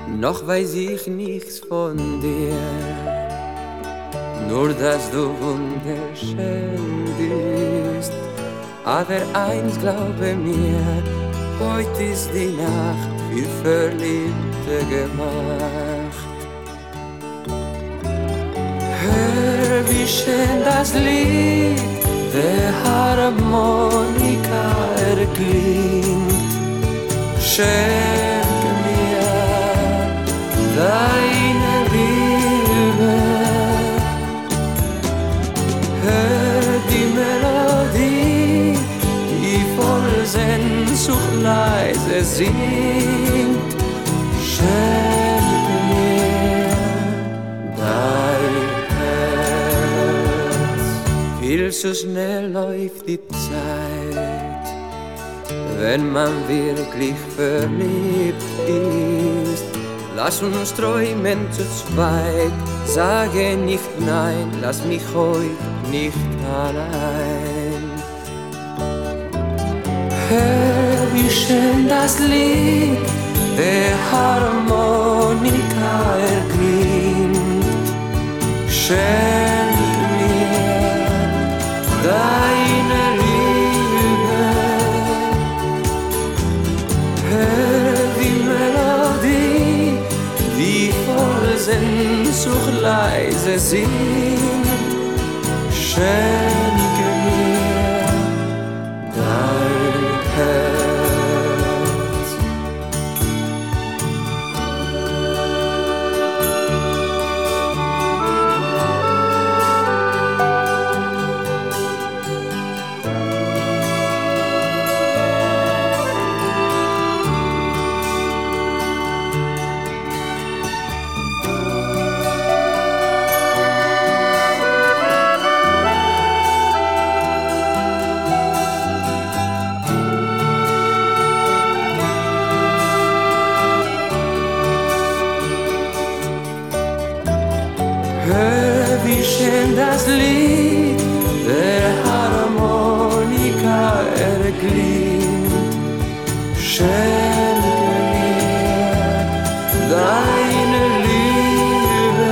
noch weiß ich nichts von dir, nur dass du wunderschön bist. Aber eins glaube mir, heute ist die Nacht für Verliebte gemacht. Hör, wie schön das Lied der Harmonika erklingt. Schenke mir deine Liebe. Hör die Melodie, die voll Sehnsucht leise singt. Schenke mir dein Herz. Viel zu schnell läuft die Zeit, wenn man wirklich verliebt ist. Lass uns träumen zu zweit, sage nicht nein, lass mich heute nicht allein. Hör, wie schön das Lied der Harmonika erklingt. Schenke mir deine Liebe. Hör die Melodie, die voll Sehnsucht leise singt. Schenke mir dein Herz. Hör, wie schön das Lied der Harmonika erklingt. Schenke mir deine Liebe.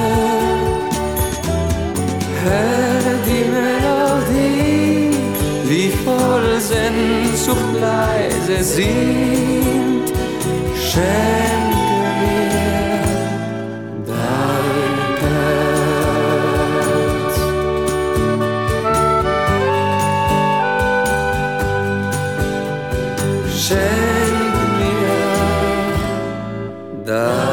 Hör die Melodie, wie voll Sehnsucht leise singt. Schenke mir dein Herz. Schenke mir dein